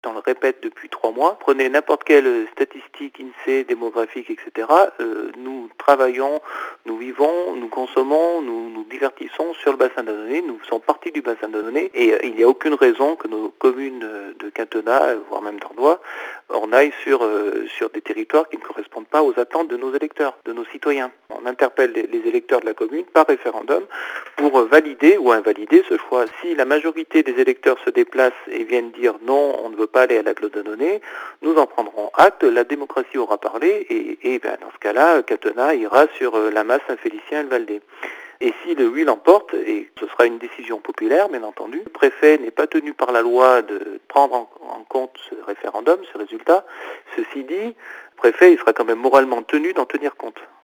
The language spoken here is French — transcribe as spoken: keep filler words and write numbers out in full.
On le répète depuis trois mois. Prenez n'importe quelle statistique INSEE, démographique, et cetera. Euh, nous travaillons, nous vivons, nous consommons, nous nous divertissons sur le bassin de données. Nous faisons partie du bassin de données et euh, il n'y a aucune raison que nos communes de quinquennat, voire même d'Ardois, on aille sur, euh, sur des territoires qui ne correspondent pas aux attentes de nos électeurs, de nos citoyens. On interpelle les, les électeurs de la commune par référendum pour valider ou invalider ce choix. Si la majorité des électeurs se déplacent et viennent dire non, on ne veut pas aller à la clause de données, nous en prendrons acte, la démocratie aura parlé et, et ben, dans ce cas-là, Quinquennat ira sur la masse Saint-Félicien-Valdée. Et si le oui l'emporte, et ce sera une décision populaire, bien entendu, le préfet n'est pas tenu par la loi de prendre en, en compte ce référendum, ce résultat. Ceci dit, le préfet il sera quand même moralement tenu d'en tenir compte.